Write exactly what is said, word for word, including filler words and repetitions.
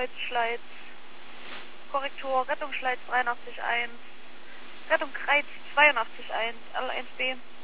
Kreuzschleiz, Korrektur, Rettungsschleiz dreiundachtzig eins, Rettung Kreiz zweiundachtzig eins, L eins B.